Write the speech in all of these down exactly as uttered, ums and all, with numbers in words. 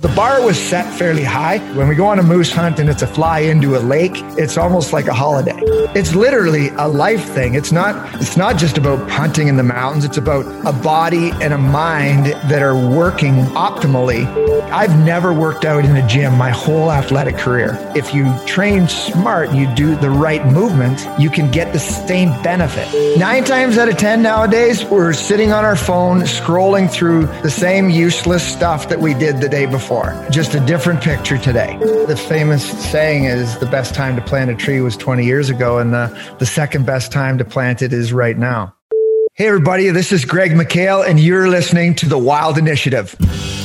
The bar was set fairly high. When we go on a moose hunt and it's a fly into a lake, it's almost like a holiday. It's literally a life thing. It's not, it's not just about hunting in the mountains. It's about a body and a mind that are working optimally. I've never worked out in a gym my whole athletic career. If you train smart and you do the right movements, you can get the same benefit. Nine times out of ten nowadays, we're sitting on our phone, scrolling through the same useless stuff that we did the day before. Just a different picture today. The famous saying is the best time to plant a tree was twenty years ago, and the, the second best time to plant it is right now. Hey everybody, this is Greg McHale, and you're listening to The Wild Initiative.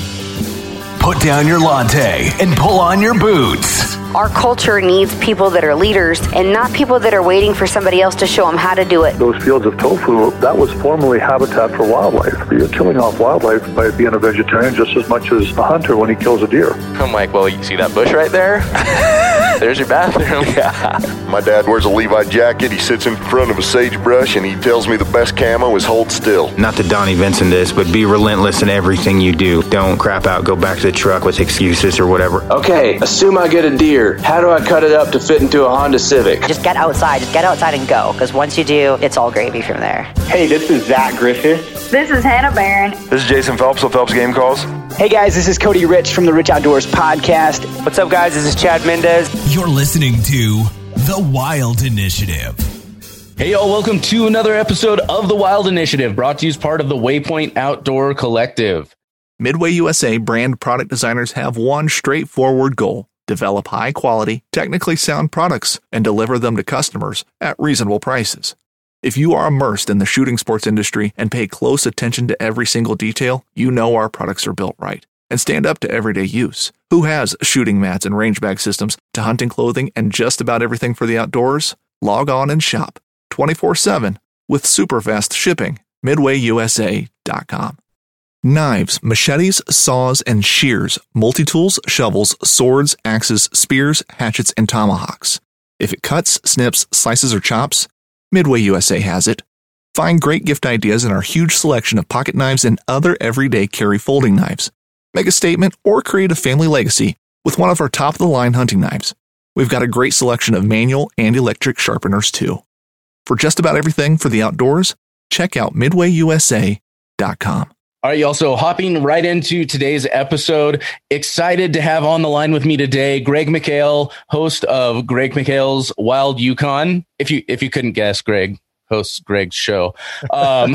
Put down your latte and pull on your boots. Our culture needs people that are leaders and not people that are waiting for somebody else to show them how to do it. Those fields of tofu, that was formerly habitat for wildlife. You're killing off wildlife by being a vegetarian just as much as a hunter when he kills a deer. I'm like, well, you see that bush right there? There's your bathroom. Yeah. My dad wears a Levi jacket. He sits in front of a sagebrush, and he tells me the best camo is hold still. Not to Donnie Vincent this, but be relentless in everything you do. Don't crap out, go back to the truck with excuses or whatever. Okay, assume I get a deer. How do I cut it up to fit into a Honda Civic? Just get outside. Just get outside and go, because once you do, it's all gravy from there. Hey, this is Zach Griffith. This is Hannah Barron. This is Jason Phelps of Phelps Game Calls. Hey guys, this is Cody Rich from the Rich Outdoors Podcast. What's up guys, this is Chad Mendez. You're listening to The Wild Initiative. Hey y'all, welcome to another episode of The Wild Initiative, brought to you as part of the Waypoint Outdoor Collective. Midway U S A brand product designers have one straightforward goal: develop high quality, technically sound products and deliver them to customers at reasonable prices. If you are immersed in the shooting sports industry and pay close attention to every single detail, you know our products are built right and stand up to everyday use. Who has shooting mats and range bag systems to hunting clothing and just about everything for the outdoors? Log on and shop twenty-four seven with super fast shipping. midway u s a dot com. Knives, machetes, saws, and shears, multi-tools, shovels, swords, axes, spears, hatchets, and tomahawks. If it cuts, snips, slices, or chops, Midway U S A has it. Find great gift ideas in our huge selection of pocket knives and other everyday carry folding knives. Make a statement or create a family legacy with one of our top-of-the-line hunting knives. We've got a great selection of manual and electric sharpeners, too. For just about everything for the outdoors, check out midway u s a dot com. All right, y'all. So hopping right into today's episode, excited to have on the line with me today, Greg McHale, host of Greg McHale's Wild Yukon. If you if you couldn't guess, Greg hosts Greg's show. Um,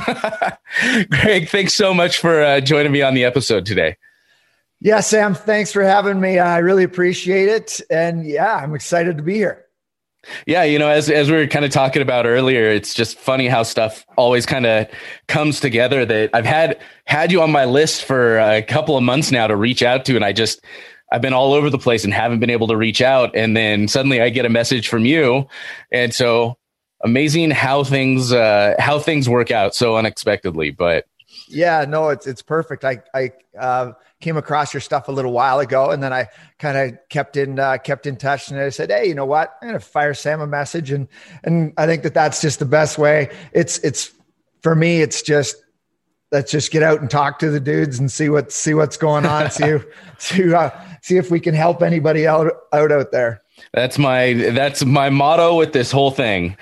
Greg, thanks so much for uh, joining me on the episode today. Yeah, Sam, thanks for having me. I really appreciate it. And yeah, I'm excited to be here. Yeah, you know, as as we were kind of talking about earlier, it's just funny how stuff always kind of comes together. That I've had had you on my list for a couple of months now to reach out to, and I just I've been all over the place and haven't been able to reach out. And then suddenly I get a message from you, and so amazing how things uh, how things work out so unexpectedly. But yeah, no, it's it's perfect. I I uh, came across your stuff a little while ago, and then I kind of kept in uh, kept in touch. And I said, hey, you know what? I'm gonna fire Sam a message, and and I think that that's just the best way. It's it's for me. It's just let's just get out and talk to the dudes and see what see what's going on. see if, see uh, see if we can help anybody out out out there. That's my that's my motto with this whole thing.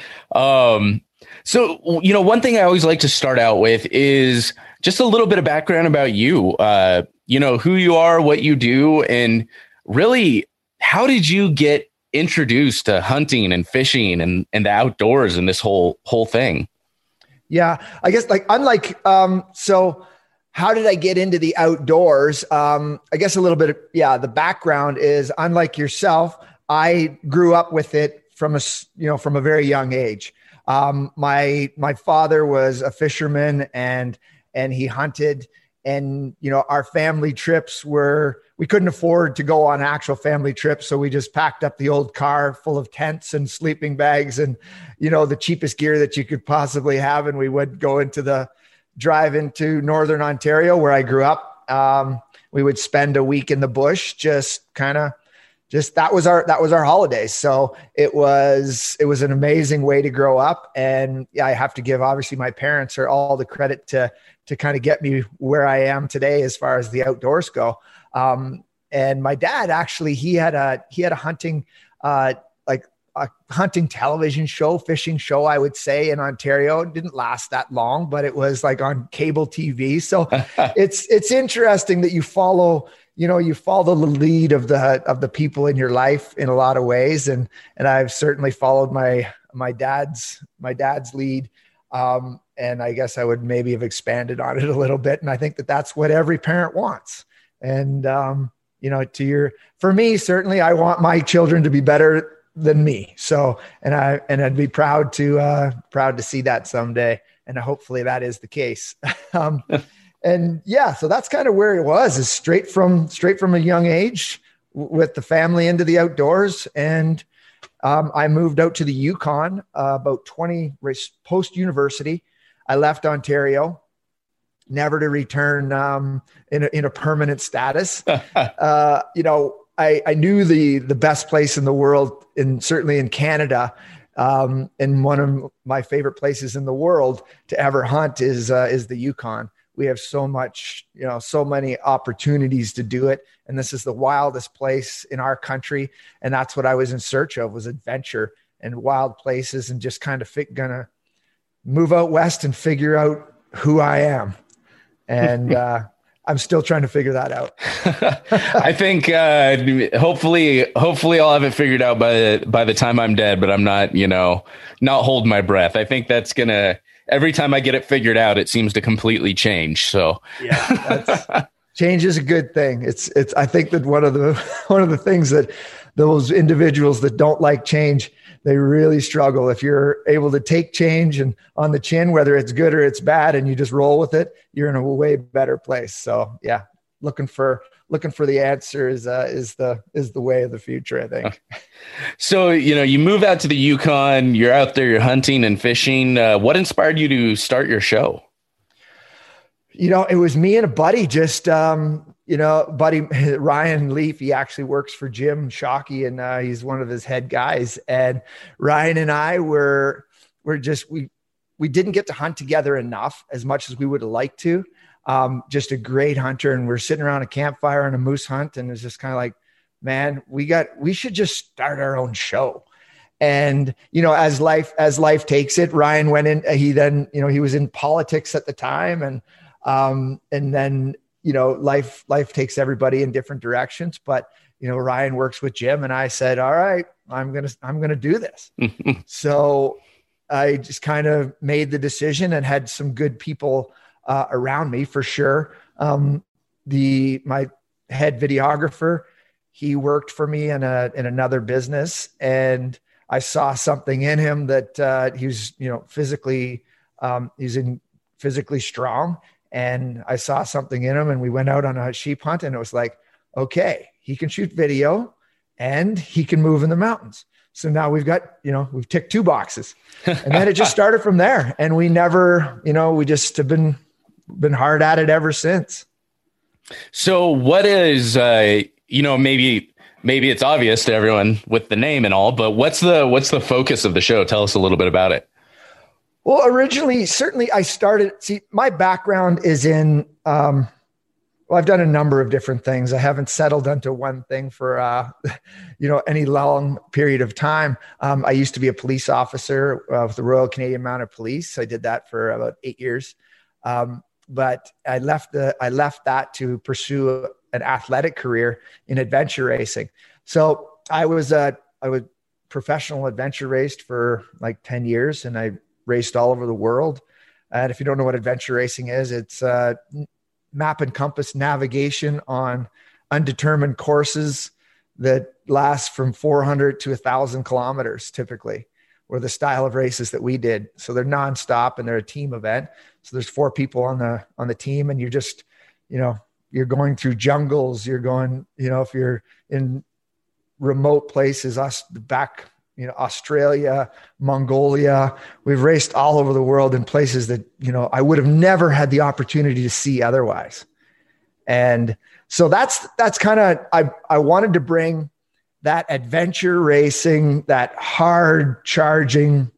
Um, so you know, one thing I always like to start out with is just a little bit of background about you. Uh, you know, who you are, what you do, and really, how did you get introduced to hunting and fishing and, and the outdoors and this whole whole thing? Yeah, I guess like unlike um, so how did I get into the outdoors? Um, I guess a little bit of, yeah, the background is unlike yourself. I grew up with it from a, you know, from a very young age. Um, my, my father was a fisherman and, and he hunted, and, you know, our family trips were, we couldn't afford to go on actual family trips. So we just packed up the old car full of tents and sleeping bags and, you know, the cheapest gear that you could possibly have. And we would go into the drive into Northern Ontario where I grew up. Um, we would spend a week in the bush, just kind of, just that was our, that was our holidays. So it was, it was an amazing way to grow up. And I have to give, obviously my parents are all the credit to, to kind of get me where I am today, as far as the outdoors go. Um, and my dad actually, he had a, he had a hunting, uh, like a hunting television show, fishing show, I would say, in Ontario. It didn't last that long, but it was like on cable T V. So it's, it's interesting that you follow, you know, you follow the lead of the, of the people in your life in a lot of ways. And, and I've certainly followed my, my dad's, my dad's lead. Um, and I guess I would maybe have expanded on it a little bit. And I think that that's what every parent wants. And, um, you know, to your, for me, certainly I want my children to be better than me. So, and I, and I'd be proud to, uh, proud to see that someday. And hopefully that is the case. um, and yeah, so that's kind of where it was, is straight from, straight from a young age w- with the family into the outdoors. And, um, I moved out to the Yukon, uh, about twenty post university. I left Ontario, never to return, um, in a, in a permanent status. uh, you know, I, I knew the, the best place in the world, and certainly in Canada, um, and one of my favorite places in the world to ever hunt is, uh, is the Yukon. We have so much, you know, so many opportunities to do it. And this is the wildest place in our country. And that's what I was in search of, was adventure and wild places, and just kind of fi- gonna move out west and figure out who I am. And, uh, I'm still trying to figure that out. I think, uh, hopefully, hopefully I'll have it figured out by the, by the time I'm dead, but I'm not, you know, not hold my breath. I think that's going to, every time I get it figured out, it seems to completely change. So yeah, that's, change is a good thing. It's, it's, I think that one of the, one of the things that those individuals that don't like change, they really struggle. If you're able to take change and on the chin, whether it's good or it's bad, and you just roll with it, you're in a way better place. So yeah, looking for, looking for the answer is, uh, is the, is the way of the future, I think. So, you know, you move out to the Yukon, you're out there, you're hunting and fishing. Uh, what inspired you to start your show? You know, it was me and a buddy, just, um, you know, buddy Ryan Leaf, he actually works for Jim Shockey, and uh, he's one of his head guys. And Ryan and I were, were just, we, we didn't get to hunt together enough, as much as we would have liked to. Um, just a great hunter. And we're sitting around a campfire on a moose hunt. And it's just kind of like, man, we got, we should just start our own show. And, you know, as life, as life takes it, Ryan went in, he then, you know, he was in politics at the time. And, um, and then, you know, life, life takes everybody in different directions, but, you know, Ryan works with Jim, and I said, all right, I'm going to, I'm going to do this. So I just kind of made the decision, and had some good people uh, around me for sure. Um, the, my head videographer, he worked for me in a, in another business, and I saw something in him that uh, he was, you know, physically, um, he's in physically strong. And I saw something in him, and we went out on a sheep hunt, and it was like, okay, he can shoot video and he can move in the mountains. So now we've got, you know, we've ticked two boxes, and then it just started from there. And we never, you know, we just have been, been hard at it ever since. So what is, uh, you know, maybe, maybe it's obvious to everyone with the name and all, but what's the, what's the focus of the show? Tell us a little bit about it. Well, originally, certainly I started, see, my background is in, um, well, I've done a number of different things. I haven't settled onto one thing for, uh, you know, any long period of time. Um, I used to be a police officer uh, with the Royal Canadian Mounted Police. I did that for about eight years. Um, but I left the, I left that to pursue an athletic career in adventure racing. So I was a, I was professional adventure raced for like ten years, and I raced all over the world. And if you don't know what adventure racing is, it's uh map and compass navigation on undetermined courses that last from four hundred to a thousand kilometers, typically, or the style of races that we did. So they're nonstop, and they're a team event. So there's four people on the, on the team, and you're just, you know, you're going through jungles. You're going, you know, if you're in remote places, us back, you know, Australia, Mongolia, we've raced all over the world in places that, you know, I would have never had the opportunity to see otherwise. And so that's, that's kind of, I, I wanted to bring that adventure racing, that hard charging,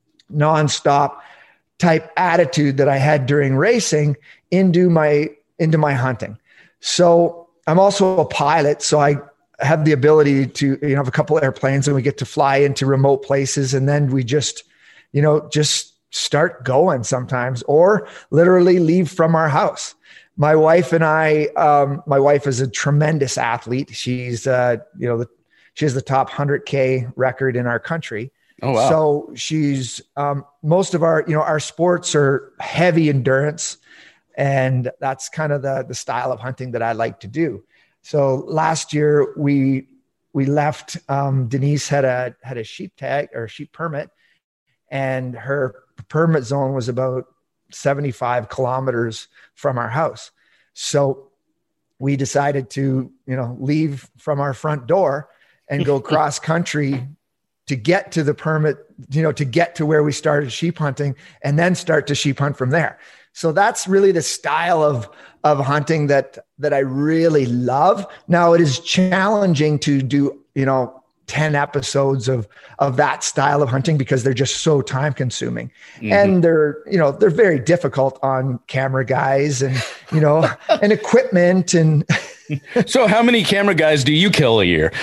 nonstop type attitude that I had during racing into my, into my hunting. So I'm also a pilot, so I have the ability to, you know, have a couple airplanes and we get to fly into remote places. And then we just, you know, just start going sometimes, or literally leave from our house. My wife and I, um, my wife is a tremendous athlete. She's, uh, you know, the, she has the top one hundred K record in our country. Oh, wow. So she's, um, most of our, you know, our sports are heavy endurance, and that's kind of the, the style of hunting that I like to do. So last year we, we left, um, Denise had a, had a sheep tag or sheep permit, and her permit zone was about seventy-five kilometers from our house. So we decided to, you know, leave from our front door and go cross country to get to the permit, you know, to get to where we started sheep hunting, and then start to sheep hunt from there. So that's really the style of, of hunting that, that I really love. Now it is challenging to do, you know, ten episodes of, of that style of hunting because they're just so time consuming. Mm-hmm. And they're, you know, they're very difficult on camera guys and, you know, and equipment. And so how many camera guys do you kill a year?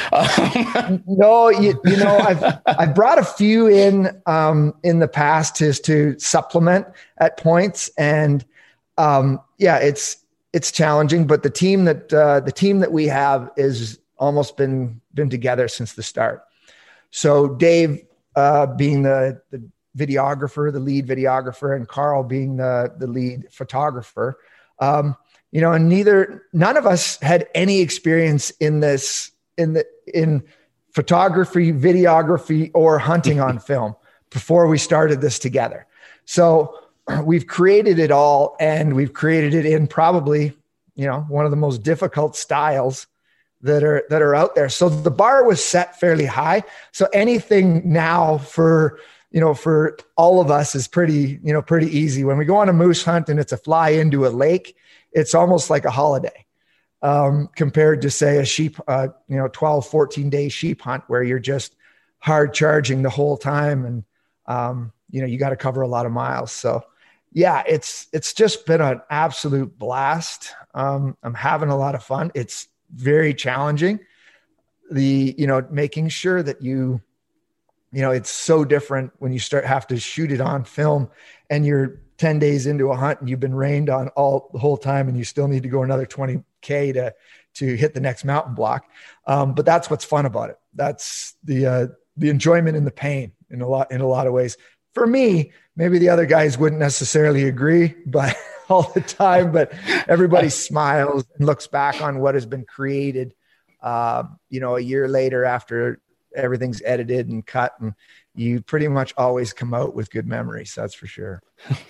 no, you, you know, I've, I've brought a few in, um, in the past just to supplement at points. And, um, yeah, it's, it's challenging, but the team that, uh, the team that we have is almost been, been together since the start. So Dave, uh, being the, the videographer, the lead videographer, and Carl being the, the lead photographer, um, you know, and neither, none of us had any experience in this, in the, in photography, videography, or hunting on film before we started this together. So we've created it all, and we've created it in probably, you know, one of the most difficult styles that are, that are out there. So the bar was set fairly high. So anything now for, you know, for all of us is pretty, you know, pretty easy. When we go on a moose hunt and it's a fly into a lake, it's almost like a holiday, um, compared to say a sheep, uh, you know, twelve, fourteen day sheep hunt where you're just hard charging the whole time. And, um, you know, you got to cover a lot of miles. So yeah, it's, it's just been an absolute blast. Um, I'm having a lot of fun. It's very challenging. The, you know, making sure that you, you know, it's so different when you start have to shoot it on film and you're ten days into a hunt and you've been rained on all the whole time and you still need to go another twenty K to, to hit the next mountain block. Um, but that's what's fun about it. That's the, uh, the enjoyment and the pain in a lot, in a lot of ways. For me, maybe the other guys wouldn't necessarily agree, but all the time, but everybody smiles and looks back on what has been created, uh, you know, a year later after everything's edited and cut, and you pretty much always come out with good memories. That's for sure.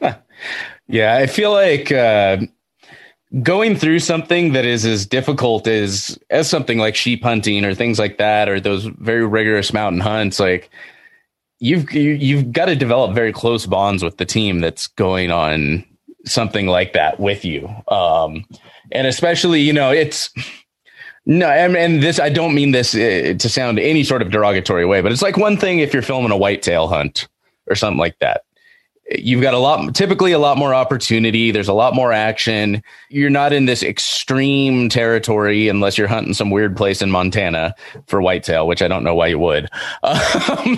Yeah. I feel like, uh, going through something that is as difficult as, as something like sheep hunting or things like that, or those very rigorous mountain hunts, like you've, you, you've got to develop very close bonds with the team that's going on something like that with you. Um, and especially, you know, it's no, and, and this, I don't mean this uh, to sound any sort of derogatory way, but it's like one thing if you're filming a whitetail hunt or something like that. You've got a lot, typically a lot more opportunity. There's a lot more action. You're not in this extreme territory unless you're hunting some weird place in Montana for whitetail, which I don't know why you would. Um,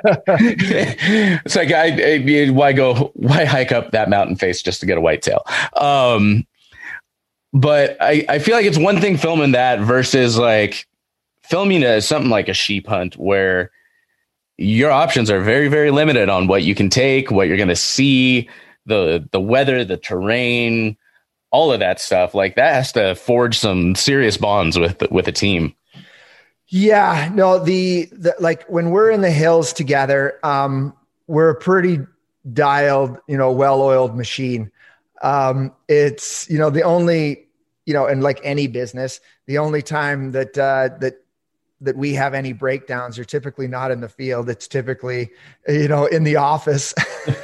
it's like, I, I, why go, why hike up that mountain face just to get a whitetail? Um, but I, I feel like it's one thing filming that versus like filming a, something like a sheep hunt where your options are very, very limited on what you can take, what you're going to see, the the weather, the terrain, all of that stuff. Like that has to forge some serious bonds with with a team. Yeah, no, the, the like when we're in the hills together, um, we're a pretty dialed, you know, well-oiled machine. Um, it's, you know, the only, you know, and like any business, the only time that uh, that that we have any breakdowns are typically not in the field. It's typically, you know, in the office.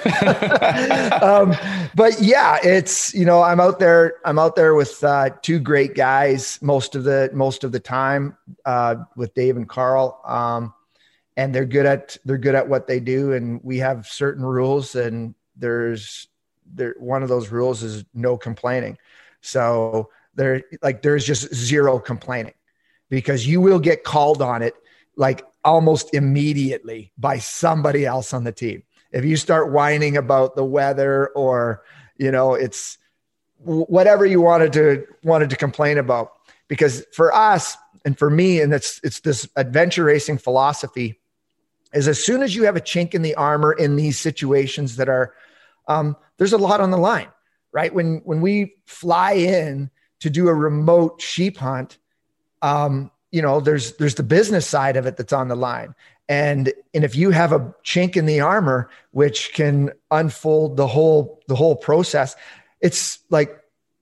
um, but yeah, it's, you know, I'm out there, I'm out there with uh, two great guys most of the, most of the time uh, with Dave and Carl. Um, and they're good at, they're good at what they do. And we have certain rules, and there's there, one of those rules is no complaining. So there, like there's just zero complaining, because you will get called on it like almost immediately by somebody else on the team. If you start whining about the weather, or, you know, it's whatever you wanted to wanted to complain about. Because for us and for me, and it's it's this adventure racing philosophy, is as soon as you have a chink in the armor in these situations that are, um, there's a lot on the line, right? When when we fly in to do a remote sheep hunt, um, you know, there's there's the business side of it that's on the line. And and if you have a chink in the armor, which can unfold the whole the whole process, it's like,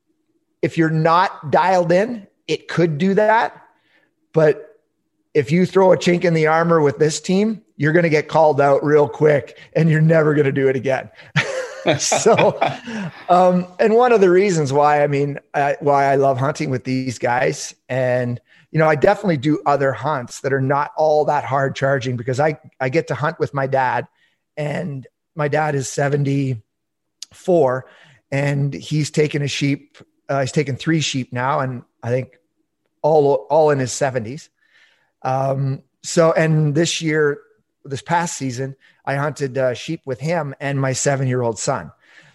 if you're not dialed in, it could do that. But if you throw a chink in the armor with this team, you're going to get called out real quick, and you're never going to do it again. So, um, and one of the reasons why, I mean, I, why I love hunting with these guys, and, you know, I definitely do other hunts that are not all that hard charging, because I, I get to hunt with my dad, and my dad is seventy-four, and he's taken a sheep. Uh, he's taken three sheep now, and I think all, all in his seventies. Um, so, and this year, this past season, I hunted uh, sheep with him and my seven-year-old son.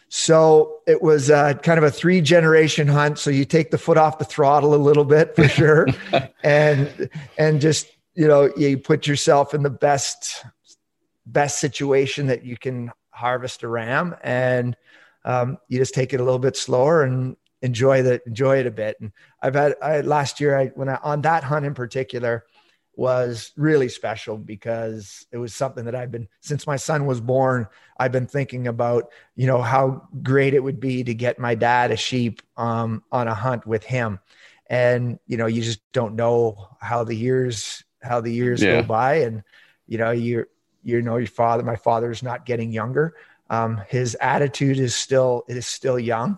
So it was uh, kind of a three generation hunt. So you take the foot off the throttle a little bit for sure. and, and just, you know, you put yourself in the best, best situation that you can harvest a ram, and um, you just take it a little bit slower and enjoy the, enjoy it a bit. And I've had, I, last year, I, when I, on that hunt in particular, was really special, because it was something that I've been, since my son was born, I've been thinking about, you know, how great it would be to get my dad a sheep um, on a hunt with him. And, you know, you just don't know how the years, how the years yeah. go by. And, you know, you're, you know, your father, my father's not getting younger. Um, his attitude is still, it is still young.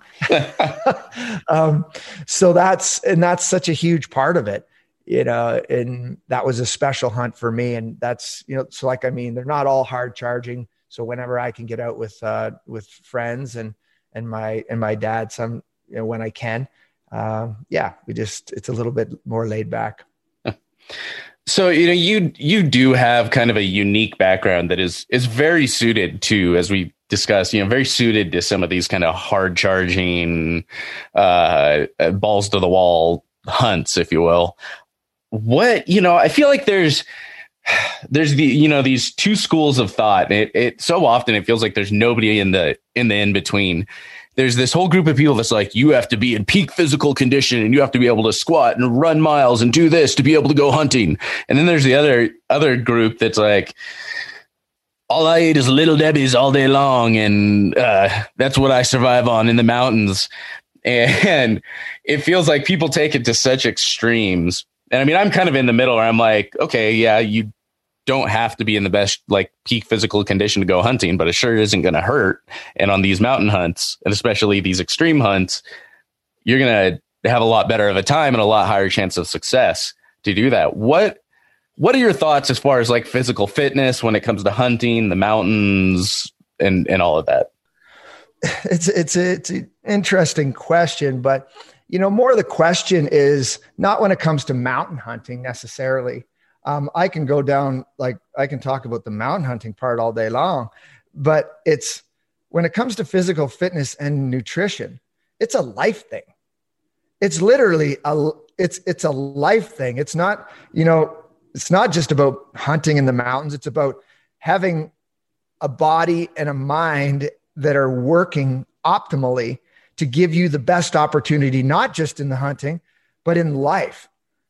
um, so that's, and that's such a huge part of it. You know, and that was a special hunt for me. And that's, you know, so like, I mean, they're not all hard charging. So whenever I can get out with, uh, with friends and, and my, and my dad, some, you know, when I can, um, yeah, we just, it's a little bit more laid back. So, you know, you, you do have kind of a unique background that is, is very suited to, as we discussed, you know, very suited to some of these kind of hard charging, uh, balls to the wall hunts, if you will. What, you know, I feel like there's, there's the, you know, these two schools of thought. It, it so often it feels like there's nobody in the, in the in between. There's this whole group of people that's like, you have to be in peak physical condition, and you have to be able to squat and run miles and do this to be able to go hunting. And then there's the other, other group that's like, all I eat is Little Debbie's all day long. And uh, that's what I survive on in the mountains. And it feels like people take it to such extremes. And I mean, I'm kind of in the middle where I'm like, okay, yeah, you don't have to be in the best, like, peak physical condition to go hunting, but it sure isn't going to hurt. And on these mountain hunts, and especially these extreme hunts, you're going to have a lot better of a time and a lot higher chance of success to do that. What, what are your thoughts as far as like physical fitness when it comes to hunting, the mountains, and, and all of that? It's, it's, a, it's an interesting question, but you know, more of the question is not when it comes to mountain hunting necessarily. Um, I can go down, like I can talk about the mountain hunting part all day long, but it's when it comes to physical fitness and nutrition, it's a life thing. It's literally a, it's, it's a life thing. It's not, you know, it's not just about hunting in the mountains. It's about having a body and a mind that are working optimally to give you the best opportunity, not just in the hunting, but in life.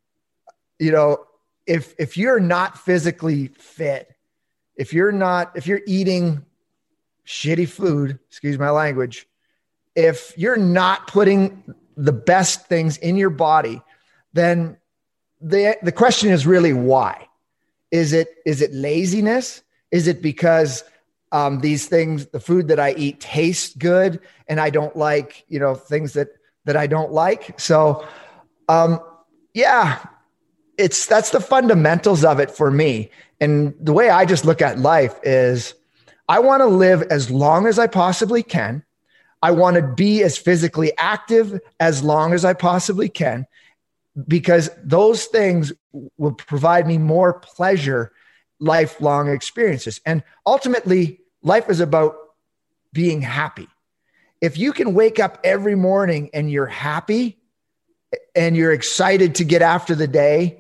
You know, if, if you're not physically fit, if you're not, if you're eating shitty food, excuse my language, if you're not putting the best things in your body, then the, the question is really why? Is it, is it laziness? Is it because Um, these things, the food that I eat tastes good, and I don't like, you know, things that, that I don't like. So, um, yeah, it's, that's the fundamentals of it for me. And the way I just look at life is I want to live as long as I possibly can. I want to be as physically active as long as I possibly can, because those things will provide me more pleasure, lifelong experiences. And ultimately, life is about being happy. If you can wake up every morning and you're happy and you're excited to get after the day,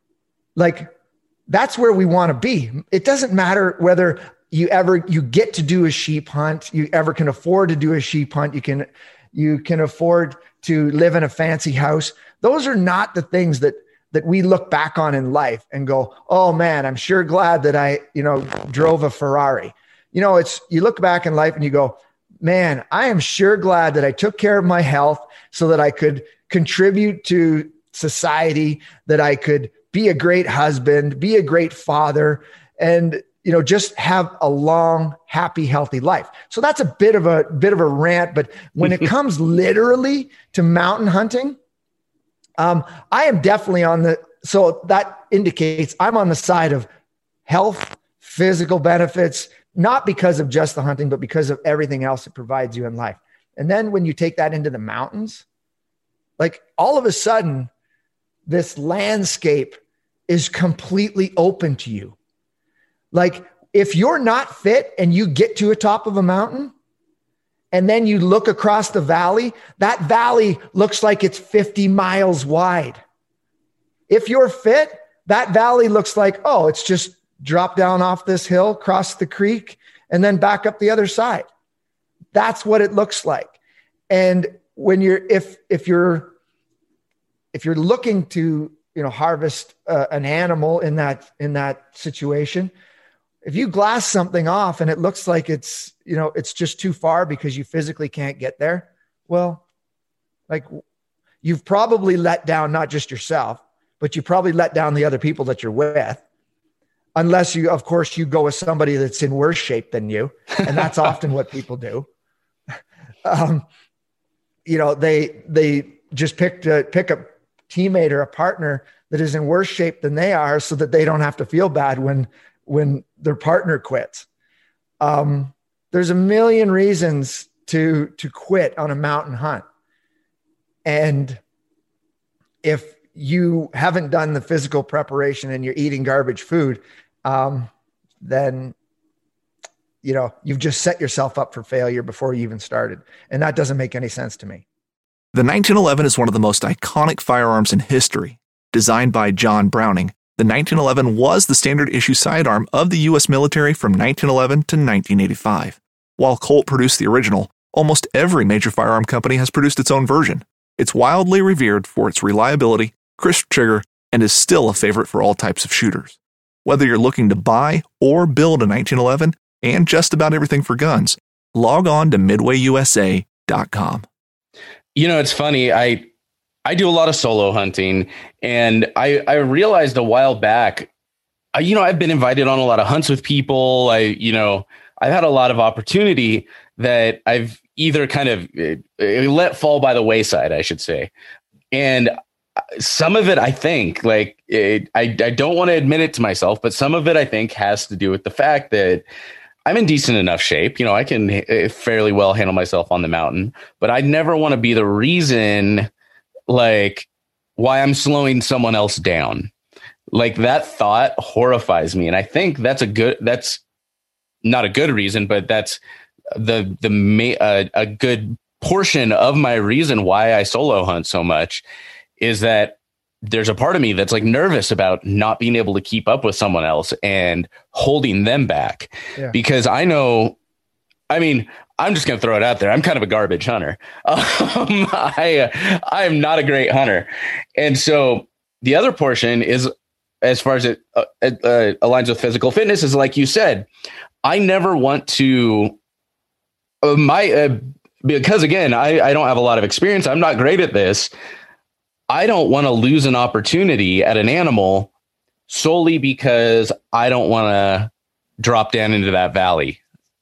like that's where we want to be. It doesn't matter whether you ever, you get to do a sheep hunt, you ever can afford to do a sheep hunt, you can, you can afford to live in a fancy house. Those are not the things that, that we look back on in life and go, oh man, I'm sure glad that I, you know, drove a Ferrari. You know, it's, you look back in life and you go, man, I am sure glad that I took care of my health so that I could contribute to society, that I could be a great husband, be a great father, and, you know, just have a long, happy, healthy life. So that's a bit of a bit of a rant. But when it comes literally to mountain hunting, um, I am definitely on the, so that indicates I'm on the side of health, physical benefits, not because of just the hunting, but because of everything else it provides you in life. And then when you take that into the mountains, like all of a sudden, this landscape is completely open to you. Like if you're not fit and you get to a top of a mountain and then you look across the valley, that valley looks like it's fifty miles wide. If you're fit, that valley looks like, oh, it's just drop down off this hill, cross the creek, and then back up the other side. That's what it looks like. And when you're, if, if you're, if you're looking to, you know, harvest uh, an animal in that, in that situation, if you glass something off and it looks like it's, you know, it's just too far because you physically can't get there, well, like you've probably let down not just yourself, but you probably let down the other people that you're with. Unless you, of course, you go with somebody that's in worse shape than you. And that's often what people do. Um, you know, they, they just pick a, pick a teammate or a partner that is in worse shape than they are so that they don't have to feel bad when, when their partner quits. Um, there's a million reasons to, to quit on a mountain hunt. And if you haven't done the physical preparation and you're eating garbage food, um, then, you know, you've just set yourself up for failure before you even started. And that doesn't make any sense to me. The nineteen eleven is one of the most iconic firearms in history. Designed by John Browning, the nineteen eleven was the standard issue sidearm of the U S military from nineteen eleven to nineteen eighty-five. While Colt produced the original, almost every major firearm company has produced its own version. It's wildly revered for its reliability, crisp trigger, and is still a favorite for all types of shooters. Whether you're looking to buy or build a nineteen eleven and just about everything for guns, log on to midway U S A dot com. You know, it's funny. I I do a lot of solo hunting, and I, I realized a while back, I, you know, I've been invited on a lot of hunts with people. I, you know, I've had a lot of opportunity that I've either kind of uh, let fall by the wayside, I should say. And some of it, I think, like, it, I, I don't want to admit it to myself, but some of it, I think, has to do with the fact that I'm in decent enough shape. You know, I can fairly well handle myself on the mountain, but I never want to be the reason, like, why I'm slowing someone else down. Like, that thought horrifies me. And I think that's a good, that's not a good reason, but that's the, the, uh, a good portion of my reason why I solo hunt so much is that there's a part of me that's like nervous about not being able to keep up with someone else and holding them back. Yeah. Because I know, I mean, I'm just going to throw it out there. I'm kind of a garbage hunter. Um, I, uh, I am not a great hunter. And so the other portion is, as far as it uh, uh, aligns with physical fitness, is like you said, I never want to, uh, my, uh, because again, I, I don't have a lot of experience. I'm not great at this. I don't want to lose an opportunity at an animal solely because I don't want to drop down into that valley.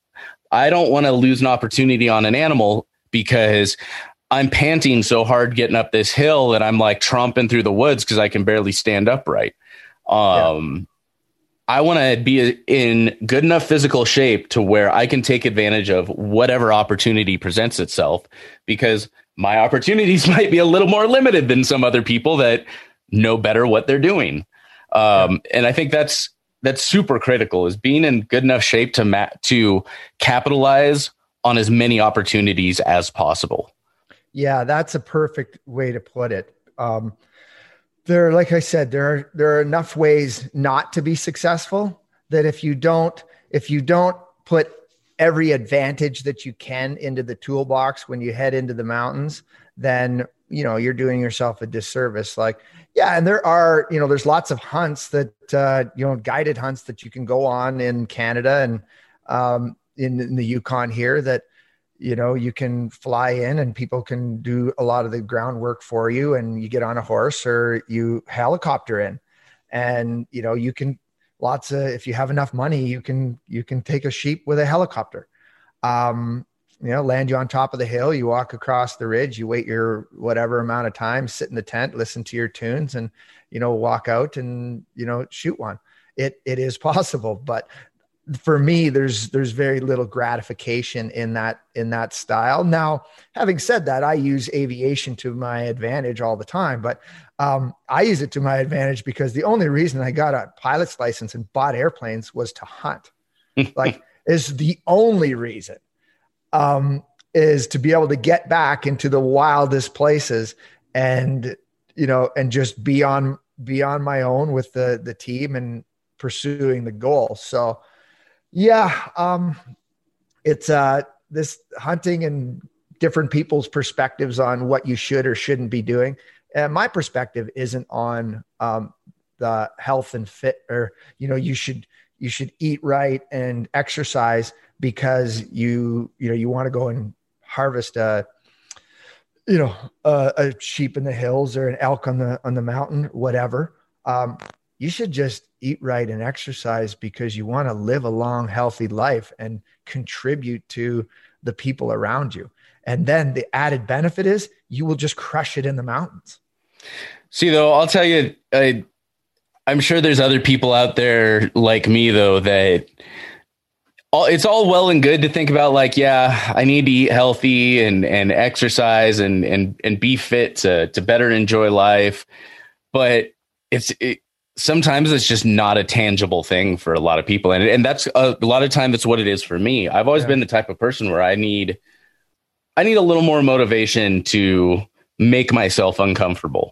I don't want to lose an opportunity on an animal because I'm panting so hard getting up this hill that I'm like tromping through the woods because I can barely stand upright. Um, I want to be in good enough physical shape to where I can take advantage of whatever opportunity presents itself, because my opportunities might be a little more limited than some other people that know better what they're doing. Um, and I think that's, that's super critical, is being in good enough shape to ma- to capitalize on as many opportunities as possible. Yeah, that's a perfect way to put it. Um, there, like I said, there are, there are enough ways not to be successful that if you don't, if you don't put every advantage that you can into the toolbox when you head into the mountains, then, you know, you're doing yourself a disservice. Like, yeah. And there are, you know, there's lots of hunts that, uh, you know, guided hunts that you can go on in Canada and, um, in, in the Yukon here that, you know, you can fly in and people can do a lot of the groundwork for you, and you get on a horse or you helicopter in, and, you know, you can lots of, if you have enough money, you can, you can take a sheep with a helicopter, um, you know, land you on top of the hill, you walk across the ridge, you wait your whatever amount of time, sit in the tent, listen to your tunes, and, you know, walk out and, you know, shoot one. It, it is possible, but for me, there's, there's very little gratification in that, in that style. Now, having said that, I use aviation to my advantage all the time, but um, I use it to my advantage because the only reason I got a pilot's license and bought airplanes was to hunt. Like, is the only reason, um, is to be able to get back into the wildest places and, you know, and just be on, be on my own with the, the team and pursuing the goal. So, yeah, um, it's uh, this hunting and different people's perspectives on what you should or shouldn't be doing. And my perspective isn't on um, the health and fit, or, you know, you should, you should eat right and exercise because you, you know, you want to go and harvest a, you know, a, a sheep in the hills or an elk on the, on the mountain, whatever. Um, you should just eat right and exercise because you want to live a long, healthy life and contribute to the people around you. And then the added benefit is you will just crush it in the mountains. See, though, I'll tell you, I, I'm sure there's other people out there like me, though, that all, it's all well and good to think about, like, yeah, I need to eat healthy and, and exercise and, and, and be fit to, to better enjoy life. But it's, it, sometimes it's just not a tangible thing for a lot of people. And, and that's a, a lot of time, that's what it is for me. I've always yeah. been the type of person where I need, I need a little more motivation to make myself uncomfortable.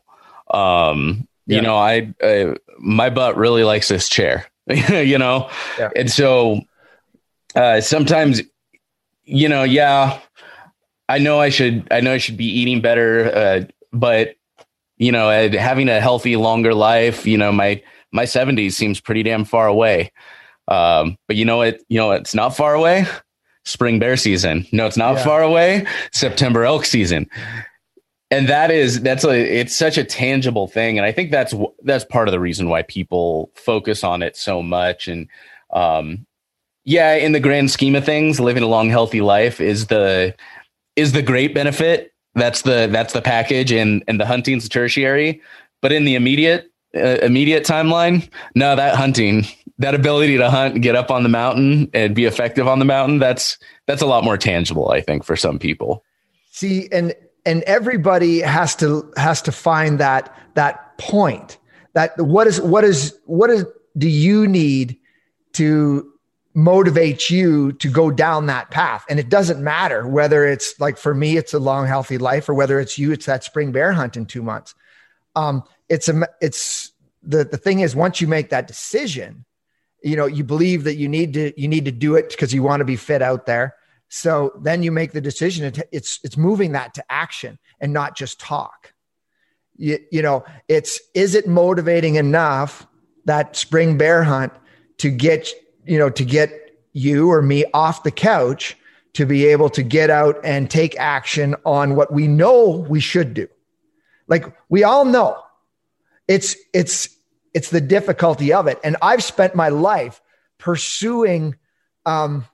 Um, yeah. You know, I, uh, my butt really likes this chair, you know? Yeah. And so, uh, sometimes, you know, yeah, I know I should, I know I should be eating better. Uh, but you know, having a healthy, longer life, you know, my, my seventies seems pretty damn far away. Um, but you know what, you know, it's not far away. Spring bear season. No, it's not yeah. far away. September elk season. And that is, that's a, it's such a tangible thing. And I think that's, that's part of the reason why people focus on it so much. And, um, yeah, in the grand scheme of things, living a long, healthy life is the, is the great benefit. That's the, that's the package, and, and the hunting's tertiary. But in the immediate, uh, immediate timeline, no, that hunting, that ability to hunt and get up on the mountain and be effective on the mountain, that's, that's a lot more tangible, I think, for some people. See, and, and everybody has to, has to find that, that point, that what is, what is, what is, do you need to motivate you to go down that path? And it doesn't matter whether it's, like, for me, it's a long, healthy life, or whether it's you, it's that spring bear hunt in two months. Um, it's a, it's the, the thing is, once you make that decision, you know, you believe that you need to, you need to do it because you want to be fit out there. So then you make the decision. It's, it's moving that to action and not just talk. You, you know, it's, is it motivating enough, that spring bear hunt, to get, you know, to get you or me off the couch to be able to get out and take action on what we know we should do? Like, we all know it's, it's, it's the difficulty of it. And I've spent my life pursuing, um,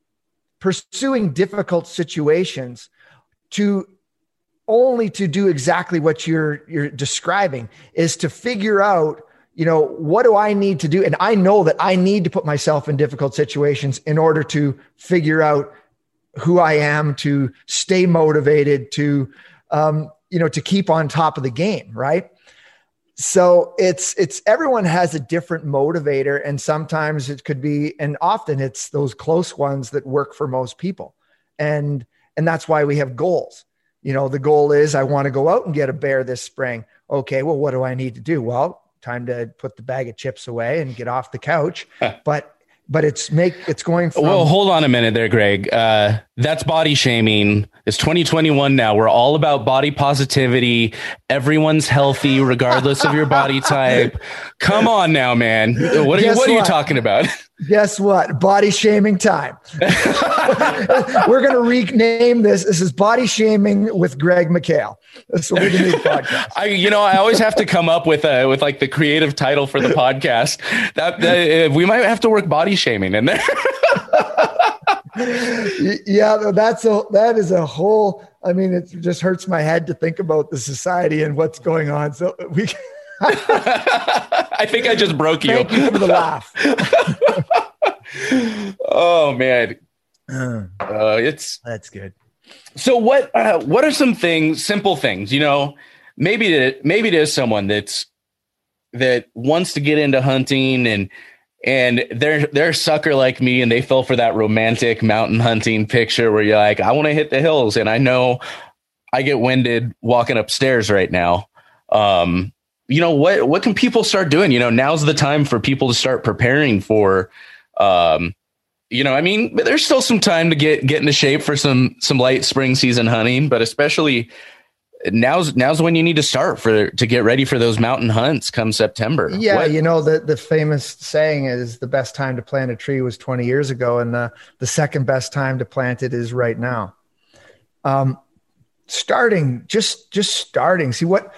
pursuing difficult situations to only to do exactly what you're, you're describing, is to figure out, you know, what do I need to do? And I know that I need to put myself in difficult situations in order to figure out who I am, to stay motivated, to, um, you know, to keep on top of the game. Right. So it's, it's, everyone has a different motivator, and sometimes it could be, and often it's those close ones that work for most people. And, and that's why we have goals. You know, the goal is I want to go out and get a bear this spring. Okay. Well, what do I need to do? Well, time to put the bag of chips away and get off the couch. But But it's make it's going from. Well, hold on a minute there, Greg. Uh, that's body shaming. It's twenty twenty-one now. We're all about body positivity. Everyone's healthy, regardless of your body type. Come on now, man. What are, you, what, what are you talking about? Guess what? Body shaming time. We're going to rename this. This is Body Shaming with Greg McHale. That's what we're going to do. Podcast. I, you know, I always have to come up with a with like the creative title for the podcast. That, that uh, we might have to work body shaming in there. Yeah, that's a that is a whole. I mean, it just hurts my head to think about the society and what's going on. So we. I think I just broke you. Thank you for the laugh. Oh man, uh, it's that's good. So what? Uh, what are some things, simple things? You know, maybe to, maybe there's someone that's that wants to get into hunting and and they're they're a sucker like me, and they fell for that romantic mountain hunting picture where you're like, I want to hit the hills, and I know I get winded walking upstairs right now. Um, you know, what, what can people start doing? You know, now's the time for people to start preparing for, um, you know, I mean, there's still some time to get, get into shape for some, some late spring season hunting, but especially now's, now's when you need to start for, to get ready for those mountain hunts come September. Yeah. What? You know, the, the famous saying is the best time to plant a tree was twenty years ago. And the, the second best time to plant it is right now. Um, starting, just, just starting, see what,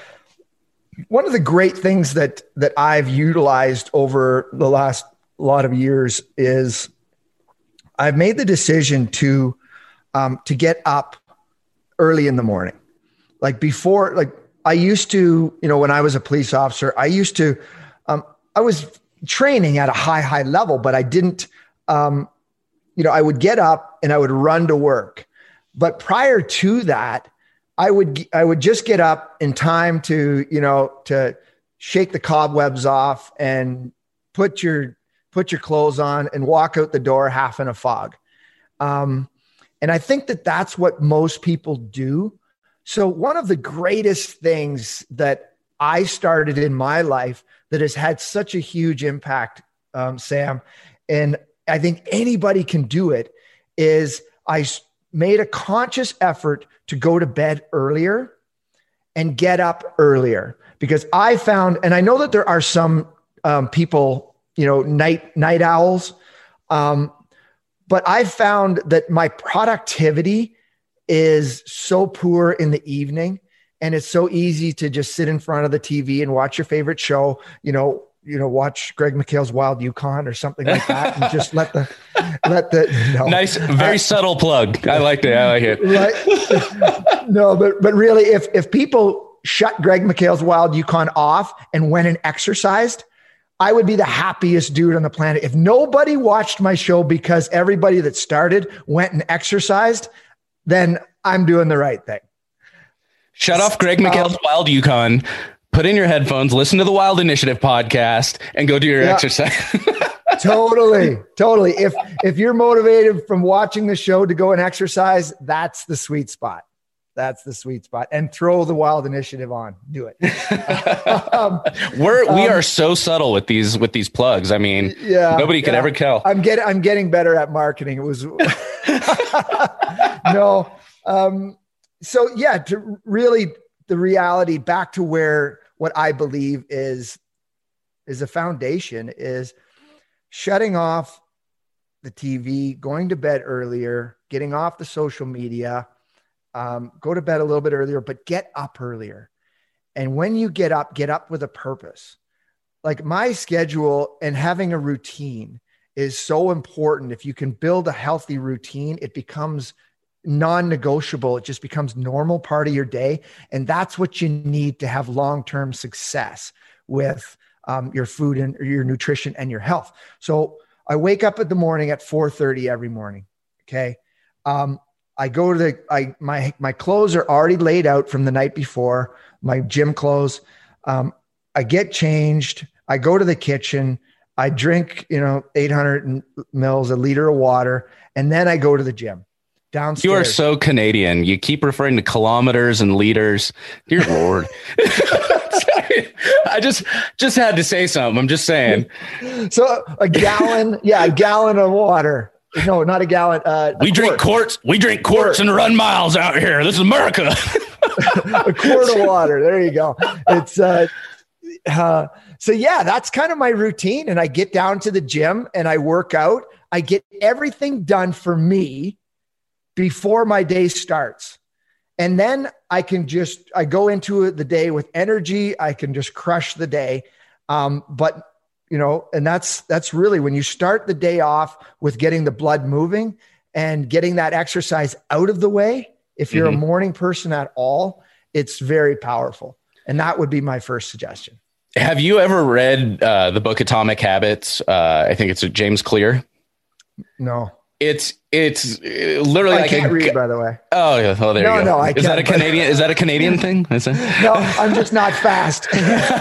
one of the great things that that I've utilized over the last lot of years is I've made the decision to um, to get up early in the morning. Like before, like I used to, you know, when I was a police officer, I used to, um, I was training at a high, high level, but I didn't, um, you know, I would get up and I would run to work. But prior to that, I would I would just get up in time to, you know, to shake the cobwebs off and put your put your clothes on and walk out the door half in a fog. Um, and I think that that's what most people do. So one of the greatest things that I started in my life that has had such a huge impact, um, Sam, and I think anybody can do it, is I made a conscious effort to go to bed earlier and get up earlier, because I found, and I know that there are some um, people, you know, night, night owls. Um, but I found that my productivity is so poor in the evening, and it's so easy to just sit in front of the T V and watch your favorite show, you know, you know, watch Greg McHale's Wild Yukon or something like that, and just let the, let the, you know, nice, very uh, subtle plug. I like it. I like it. Right? No, but, but really, if, if people shut Greg McHale's Wild Yukon off and went and exercised, I would be the happiest dude on the planet. If nobody watched my show because everybody that started went and exercised, then I'm doing the right thing. Shut off Greg McHale's um, Wild Yukon. Put in your headphones, listen to the Wild Initiative podcast, and go do your yeah, exercise. Totally. Totally. If, if you're motivated from watching the show to go and exercise, that's the sweet spot. That's the sweet spot. And throw the Wild Initiative on. Do it. um, We're, we um, are so subtle with these, with these plugs. I mean, yeah, nobody could yeah. ever tell. I'm getting, I'm getting better at marketing. It was no. Um, so yeah, to really, the reality, back to where what I believe is, is a foundation, is shutting off the T V, going to bed earlier, getting off the social media, um, go to bed a little bit earlier, but get up earlier. And when you get up, get up with a purpose. Like my schedule and having a routine is so important. If you can build a healthy routine, it becomes non-negotiable. It just becomes normal part of your day. And that's what you need to have long-term success with, um, your food and your nutrition and your health. So I wake up in the morning at four thirty every morning. Okay. Um, I go to the, I, my, my clothes are already laid out from the night before, my gym clothes. Um, I get changed. I go to the kitchen. I drink, you know, eight hundred mils, a liter of water. And then I go to the gym downstairs. You are so Canadian. You keep referring to kilometers and liters. Dear Lord. I just, just had to say something. I'm just saying. So a gallon. Yeah. A gallon of water. No, not a gallon. Uh, we a drink quart. quarts. We drink quarts and run miles out here. This is America. A quart of water. There you go. It's uh, uh, so yeah, that's kind of my routine. And I get down to the gym and I work out. I get everything done for me before my day starts. And then I can just, I go into the day with energy. I can just crush the day. Um, but you know, and that's, that's really when you start the day off with getting the blood moving and getting that exercise out of the way. If you're mm-hmm. a morning person at all, it's very powerful. And that would be my first suggestion. Have you ever read uh, the book Atomic Habits? Uh, I think it's James Clear. No. It's it's literally. I like can't a, read, by the way. Oh, yeah. Oh, there no, you go. No, I is can't. that a Canadian? Is that a Canadian thing? Is it? No, I'm just not fast.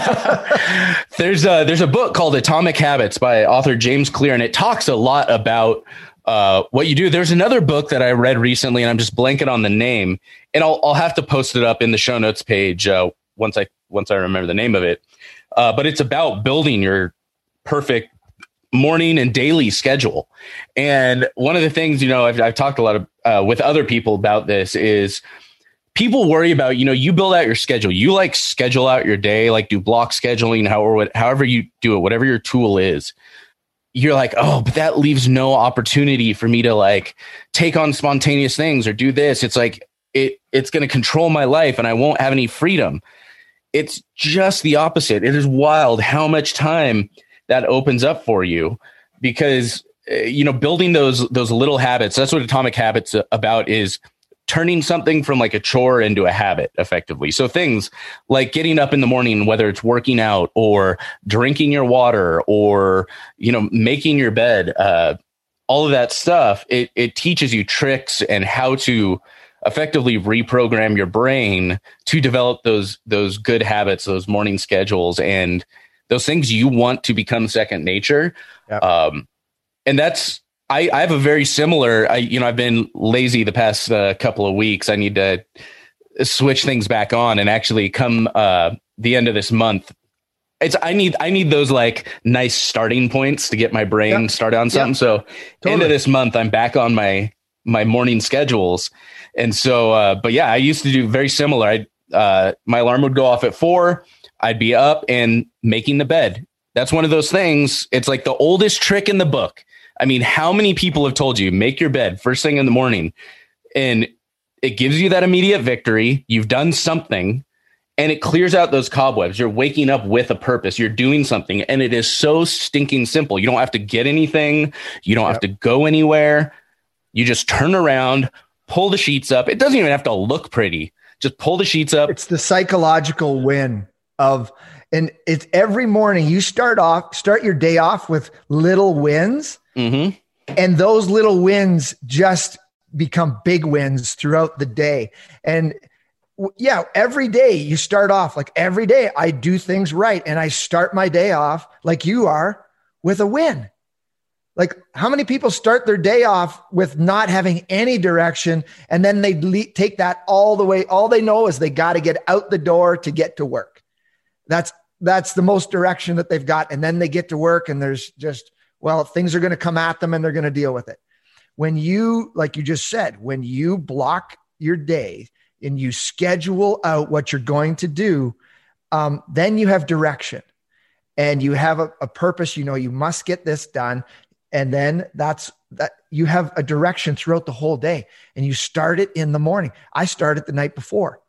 there's a there's a book called Atomic Habits by author James Clear, and it talks a lot about uh, what you do. There's another book that I read recently, and I'm just blanking on the name, and I'll I'll have to post it up in the show notes page uh, once I once I remember the name of it. Uh, but it's about building your perfect morning and daily schedule. And one of the things, you know, I've, I've talked a lot of, uh, with other people about this is people worry about, you know, you build out your schedule, you like schedule out your day, like do block scheduling, how, or however you do it, whatever your tool is. You're like, oh, but that leaves no opportunity for me to like take on spontaneous things or do this. It's like, it, it's going to control my life and I won't have any freedom. It's just the opposite. It is wild how much time that opens up for you, because, uh, you know, building those, those little habits, that's what Atomic Habits about, is turning something from like a chore into a habit effectively. So things like getting up in the morning, whether it's working out or drinking your water or, you know, making your bed, uh, all of that stuff, it, it teaches you tricks and how to effectively reprogram your brain to develop those, those good habits, those morning schedules, and those things you want to become second nature. Yep. Um, and that's, I, I have a very similar, I, you know, I've been lazy the past uh, couple of weeks. I need to switch things back on, and actually come uh, the end of this month, it's, I need, I need those like nice starting points to get my brain yep. started on something. Yep. So totally. End of this month, I'm back on my, my morning schedules. And so, uh, but yeah, I used to do very similar. I, uh, my alarm would go off at four. I'd be up and making the bed. That's one of those things. It's like the oldest trick in the book. I mean, how many people have told you make your bed first thing in the morning, and it gives you that immediate victory. You've done something, and it clears out those cobwebs. You're waking up with a purpose. You're doing something, and it is so stinking simple. You don't have to get anything. You don't yep. have to go anywhere. You just turn around, pull the sheets up. It doesn't even have to look pretty. Just pull the sheets up. It's the psychological win of, and it's every morning you start off, start your day off with little wins. Mm-hmm. And those little wins just become big wins throughout the day. And yeah, every day you start off, like every day I do things right. And I start my day off like you are, with a win. Like, how many people start their day off with not having any direction, and then they le- take that all the way. All they know is they got to get out the door to get to work. That's, that's the most direction that they've got. And then they get to work, and there's just, well, things are going to come at them and they're going to deal with it. When you, like you just said, when you block your day and you schedule out what you're going to do, um, then you have direction and you have a, a purpose. You know, you must get this done. And then that's that you have a direction throughout the whole day, and you start it in the morning. I start it the night before.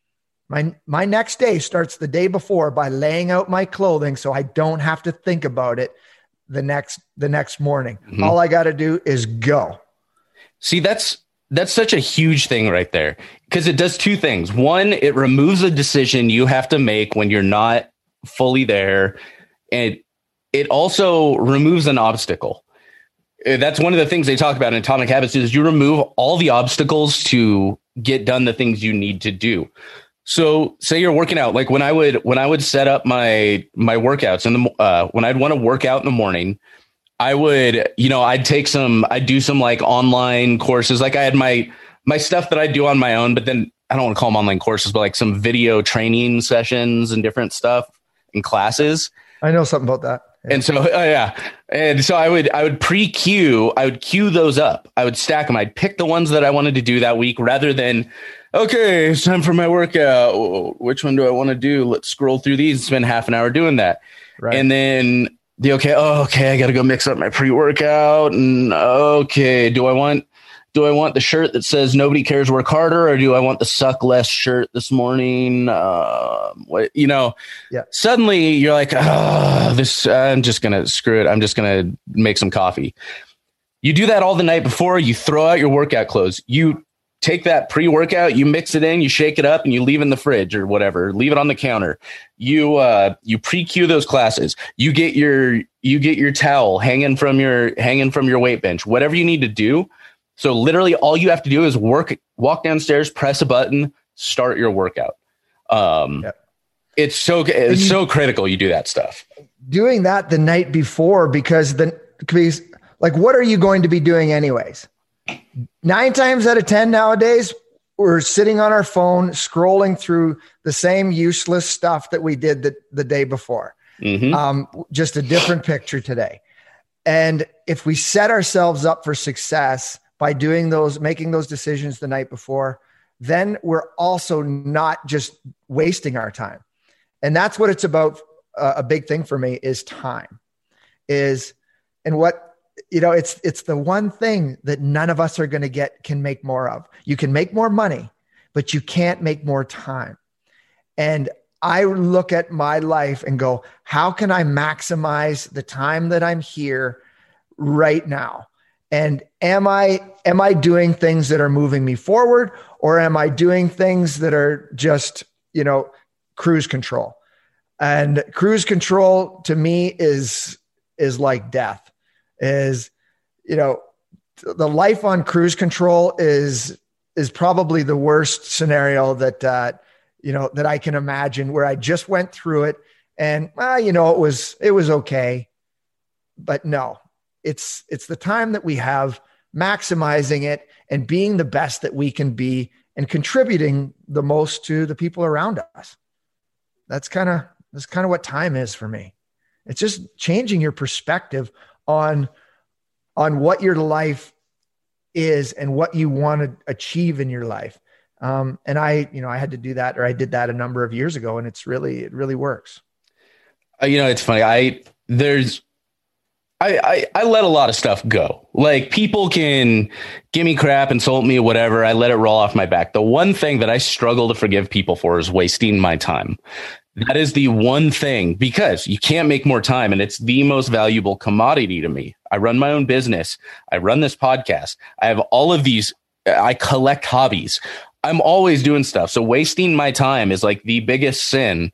My, my next day starts the day before by laying out my clothing, so I don't have to think about it the next, the next morning. Mm-hmm. All I got to do is go. See, that's, that's such a huge thing right there, because it does two things. One, it removes a decision you have to make when you're not fully there. And it also removes an obstacle. That's one of the things they talk about in Atomic Habits is you remove all the obstacles to get done the things you need to do. So say you're working out, like when I would, when I would set up my, my workouts in the, uh, when I'd want to work out in the morning, I would, you know, I'd take some, I'd do some like online courses. Like I had my, my stuff that I do on my own, but then I don't want to call them online courses, but like some video training sessions and different stuff and classes. I know something about that. Yeah. And so, uh, yeah. And so I would, I would pre-queue, I would queue those up. I would stack them. I'd pick the ones that I wanted to do that week rather than, okay, it's time for my workout. Which one do I want to do? Let's scroll through these and spend half an hour doing that. Right. And then the, okay, oh, okay, I got to go mix up my pre-workout. And okay, do I want, do I want the shirt that says nobody cares, work harder, or do I want the suck less shirt this morning? Uh, what, you know, yeah. Suddenly you're like, oh, this, I'm just going to screw it. I'm just going to make some coffee. You do that all the night before. You throw out your workout clothes. You take that pre-workout, you mix it in, you shake it up, and you leave it in the fridge or whatever. Leave it on the counter. You uh, you pre-queue those classes. You get your you get your towel hanging from your hanging from your weight bench. Whatever you need to do. So literally, all you have to do is work, walk downstairs, press a button, start your workout. Um, yep. It's so it's you, so critical you do that stuff. Doing that the night before, because then because like, what are you going to be doing anyways? Nine times out of ten nowadays, we're sitting on our phone, scrolling through the same useless stuff that we did the, the day before. Mm-hmm. Um, just a different picture today. And if we set ourselves up for success by doing those, making those decisions the night before, then we're also not just wasting our time. And that's what it's about. Uh, a big thing for me is time is, and what, you know, it's, it's the one thing that none of us are going to get, can make more of. You can make more money, but you can't make more time. And I look at my life and go, how can I maximize the time that I'm here right now? And am I, am I doing things that are moving me forward, or am I doing things that are just, you know, cruise control? And cruise control to me is, is like death. Is, you know, the life on cruise control is, is probably the worst scenario that, uh, you know, that I can imagine, where I just went through it and, well, you know, it was, it was okay, but no, it's, it's the time that we have, maximizing it and being the best that we can be and contributing the most to the people around us. That's kind of, that's kind of what time is for me. It's just changing your perspective on, on what your life is and what you want to achieve in your life. Um, and I, you know, I had to do that, or I did that a number of years ago, and it's really, it really works. Uh, you know, it's funny. I, there's, I, I, I let a lot of stuff go. Like, people can give me crap, insult me, whatever. I let it roll off my back. The one thing that I struggle to forgive people for is wasting my time. That is the one thing, because you can't make more time, and it's the most valuable commodity to me. I run my own business. I run this podcast. I have all of these. I collect hobbies. I'm always doing stuff. So wasting my time is like the biggest sin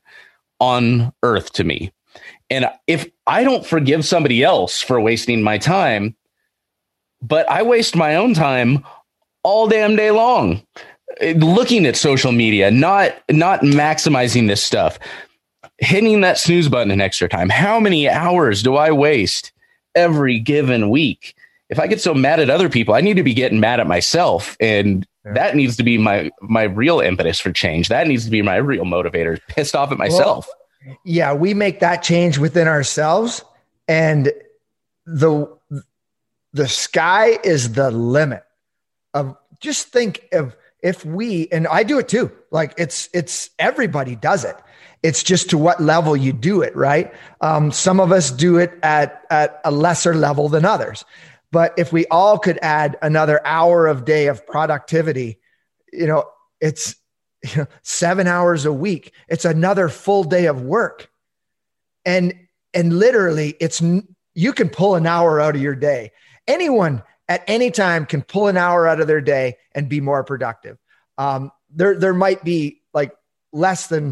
on earth to me. And if I don't forgive somebody else for wasting my time, but I waste my own time all damn day long, looking at social media, not not maximizing this stuff, hitting that snooze button an extra time. How many hours do I waste every given week? If I get so mad at other people, I need to be getting mad at myself. And yeah. that needs to be my my real impetus for change. That needs to be my real motivator. Pissed off at myself. Well, yeah, we make that change within ourselves, and the the sky is the limit. Of just think of, if we, and I do it too, like it's, it's, everybody does it. It's just to what level you do it, right? Um, some of us do it at, at a lesser level than others. But if we all could add another hour of day of productivity, you know, it's you know, seven hours a week. It's another full day of work. And, and literally it's, you can pull an hour out of your day. Anyone at any time can pull an hour out of their day and be more productive. Um, there, there might be like less than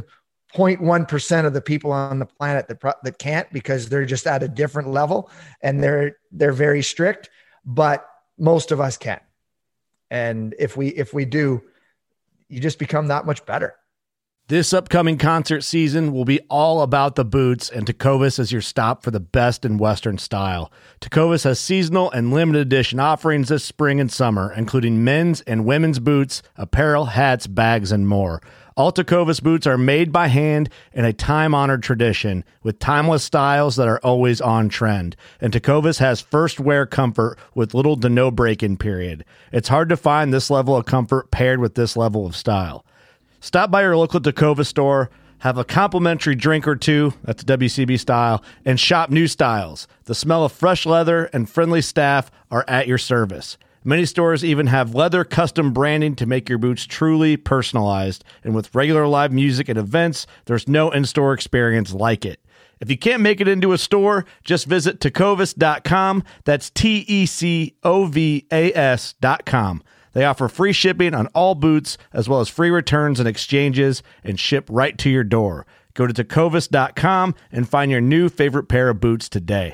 zero point one percent of the people on the planet that pro- that can't, because they're just at a different level and they're they're very strict, but most of us can. And if we if we do, you just become that much better. This upcoming concert season will be all about the boots, and Tecovas is your stop for the best in Western style. Tecovas has seasonal and limited edition offerings this spring and summer, including men's and women's boots, apparel, hats, bags, and more. All Tecovas boots are made by hand in a time-honored tradition with timeless styles that are always on trend. And Tecovas has first wear comfort with little to no break-in period. It's hard to find this level of comfort paired with this level of style. Stop by your local Tecovas store, have a complimentary drink or two, that's W C B style, and shop new styles. The smell of fresh leather and friendly staff are at your service. Many stores even have leather custom branding to make your boots truly personalized. And with regular live music and events, there's no in-store experience like it. If you can't make it into a store, just visit tecovas dot com. That's T E C O V A S dot com. They offer free shipping on all boots, as well as free returns and exchanges, and ship right to your door. Go to tecovas dot com and find your new favorite pair of boots today.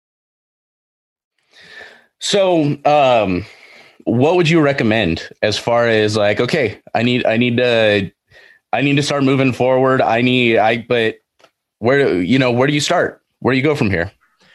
So, um, what would you recommend as far as like, okay, I need, I need to, I need to start moving forward. I need, I, but where, you know, where do you start? Where do you go from here?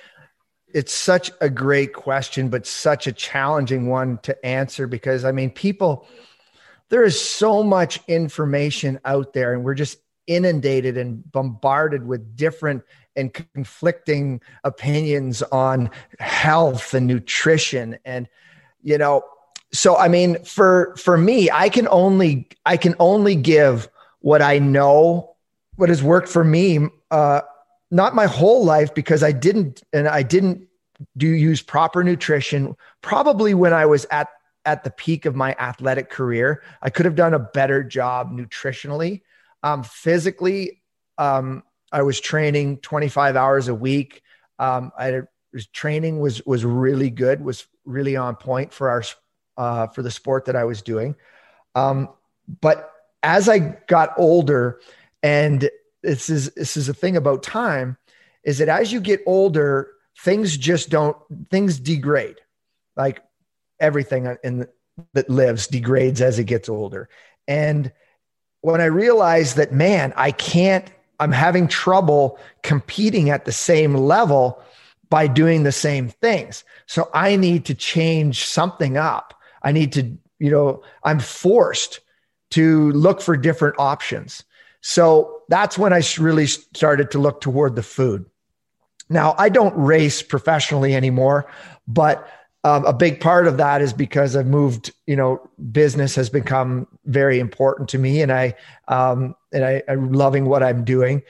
It's such a great question, but such a challenging one to answer, because I mean, people, there is so much information out there, and we're just inundated and bombarded with different and conflicting opinions on health and nutrition. And, you know, so, I mean, for, for me, I can only, I can only give what I know, what has worked for me, uh, not my whole life, because I didn't, and I didn't do use proper nutrition. Probably when I was at, at the peak of my athletic career, I could have done a better job nutritionally. Um, physically, um, I was training twenty-five hours a week. Um, I was training was, was really good, was really on point for our, uh, for the sport that I was doing. Um, but as I got older, and this is, this is a thing about time, is that as you get older, things just don't, things degrade. Like everything in the, that lives degrades as it gets older. And when I realized that, man, I can't, I'm having trouble competing at the same level by doing the same things. So I need to change something up. I need to, you know, I'm forced to look for different options. So that's when I really started to look toward the food. Now, I don't race professionally anymore, but um, a big part of that is because I've moved, you know, business has become very important to me, and I, um, and I, I'm loving what I'm doing.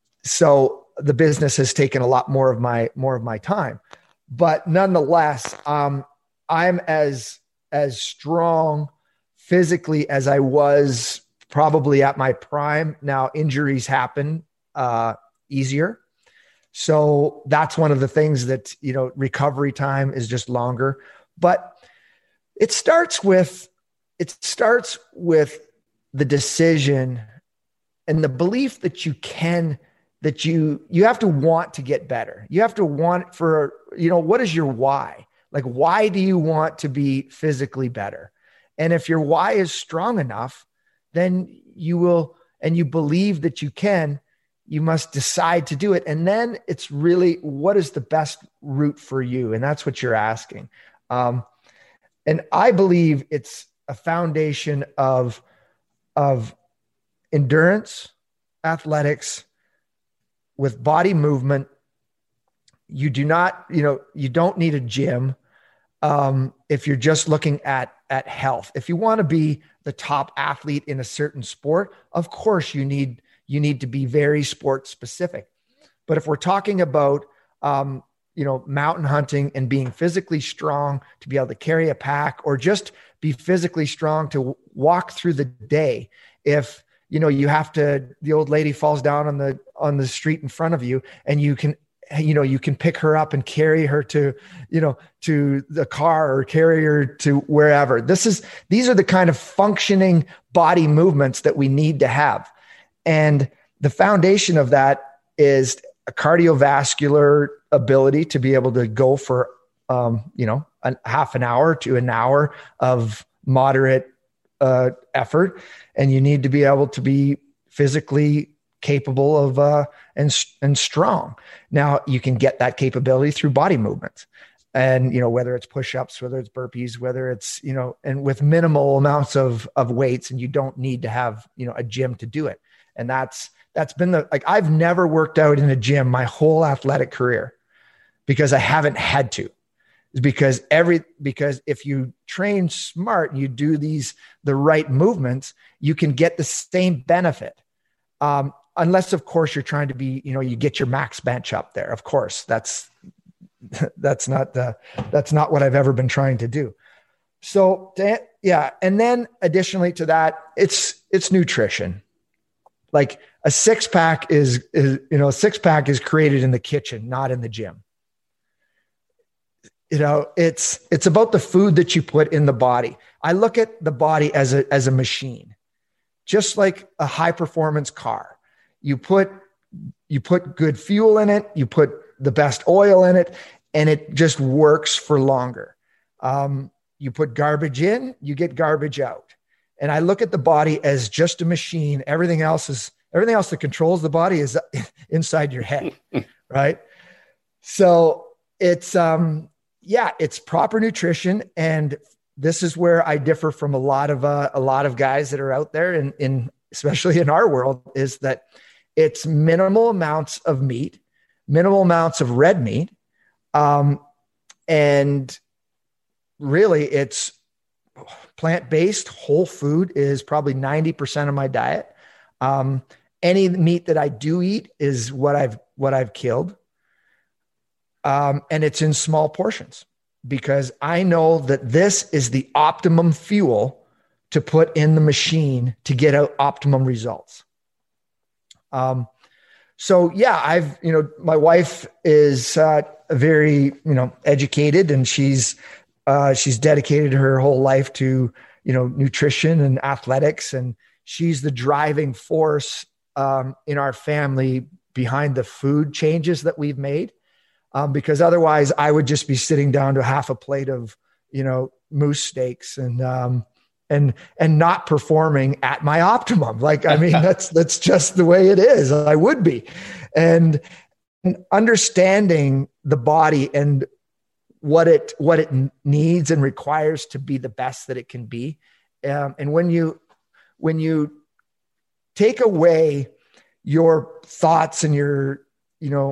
So the business has taken a lot more of my, more of my time, but nonetheless, um, I'm as, as strong physically as I was probably at my prime. Now injuries happen uh, easier. So that's one of the things that, you know, recovery time is just longer, but it starts with, it starts with the decision and the belief that you can, that you, you have to want to get better. You have to want for, you know, what is your why? Like, why do you want to be physically better? And if your why is strong enough, then you will, and you believe that you can, you must decide to do it. And then it's really, what is the best route for you? And that's what you're asking. Um, and I believe it's a foundation of, of endurance, athletics, with body movement. You do not, you know, you don't need a gym. Um, if you're just looking at, at health, if you want to be the top athlete in a certain sport, of course you need, you need to be very sport specific. But if we're talking about, um, you know, mountain hunting and being physically strong to be able to carry a pack, or just be physically strong to walk through the day. If, you know, you have to, the old lady falls down on the, on the street in front of you, and you can, you know, you can pick her up and carry her to, you know, to the car, or carry her to wherever. This is, these are the kind of functioning body movements that we need to have. And the foundation of that is a cardiovascular ability to be able to go for, um, you know, a half an hour to an hour of moderate uh, effort. And you need to be able to be physically capable of, uh, and, and strong. Now you can get that capability through body movement. And, you know, whether it's push-ups, whether it's burpees, whether it's, you know, and with minimal amounts of, of weights, and you don't need to have, you know, a gym to do it. And that's, that's been the, like, I've never worked out in a gym my whole athletic career because I haven't had to. It's because every, because if you train smart, you do these, the right movements, you can get the same benefit. Um, unless of course you're trying to be, you know, you get your max bench up there. Of course, that's, that's not the, that's not what I've ever been trying to do. So to, yeah. And then additionally to that, it's, it's nutrition. Like a six pack is, is, you know, a six pack is created in the kitchen, not in the gym. You know, it's, it's about the food that you put in the body. I look at the body as a, as a machine, just like a high performance car. You put, you put good fuel in it, you put the best oil in it, and it just works for longer. Um, you put garbage in, you get garbage out. And I look at the body as just a machine. Everything else is, everything else that controls the body is inside your head. Right. So it's, um, yeah, it's proper nutrition. And this is where I differ from a lot of, uh, a lot of guys that are out there in, in, especially in our world, is that it's minimal amounts of meat, minimal amounts of red meat. Um, and really it's plant-based. Whole food is probably ninety percent of my diet. Um, any meat that I do eat is what I've, what I've killed. Um, and it's in small portions because I know that this is the optimum fuel to put in the machine to get out optimum results. Um, so yeah, I've, you know, my wife is, uh, very, you know, educated, and she's, uh, she's dedicated her whole life to, you know, nutrition and athletics. And she's the driving force, um, in our family behind the food changes that we've made. Um, because otherwise I would just be sitting down to half a plate of, you know, moose steaks and, um, and, and not performing at my optimum. Like, I mean, that's, that's just the way it is. I would be. And, and understanding the body and what it, what it needs and requires to be the best that it can be. Um, and when you, when you take away your thoughts and your, you know,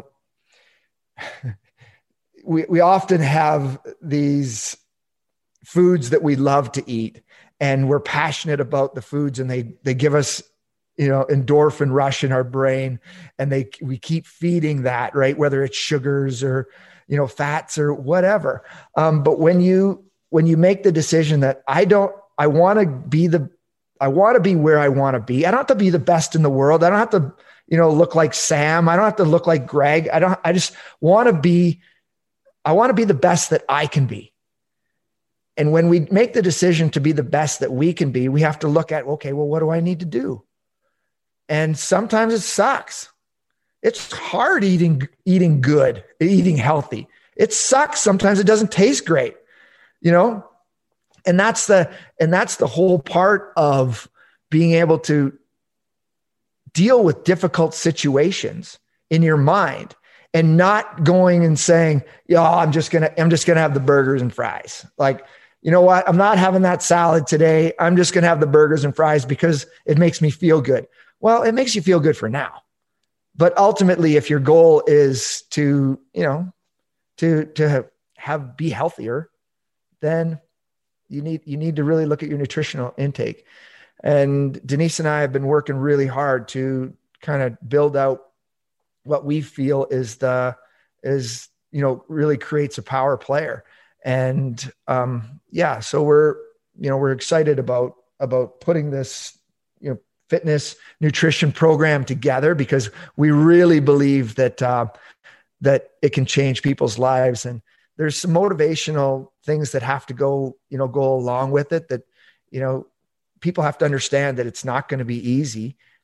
we, we often have these foods that we love to eat, and we're passionate about the foods, and they, they give us, you know, endorphin rush in our brain, and they, we keep feeding that, right? Whether it's sugars or, you know, fats or whatever. Um, but when you, when you make the decision that I don't, I want to be the, I want to be where I want to be. I don't have to be the best in the world. I don't have to, you know, look like Sam. I don't have to look like Greg. I don't, I just want to be, I want to be the best that I can be. And when we make the decision to be the best that we can be, we have to look at, okay, well, what do I need to do? And sometimes it sucks. It's hard eating, eating good, eating healthy. It sucks. Sometimes it doesn't taste great, you know? And that's the, and that's the whole part of being able to deal with difficult situations in your mind, and not going and saying, yeah, I'm just going to, I'm just going to have the burgers and fries. Like, you know what? I'm not having that salad today. I'm just going to have the burgers and fries because it makes me feel good. Well, it makes you feel good for now. But ultimately, if your goal is to, you know, to, to have, have be healthier, then you need, you need to really look at your nutritional intake. And Denise and I have been working really hard to kind of build out what we feel is the, is, you know, really creates a power player. And, um, yeah, so we're, you know, we're excited about, about putting this, you know, fitness nutrition program together, because we really believe that, uh, that it can change people's lives. And there's some motivational things that have to go, you know, go along with it, that, you know, people have to understand that it's not going to be easy.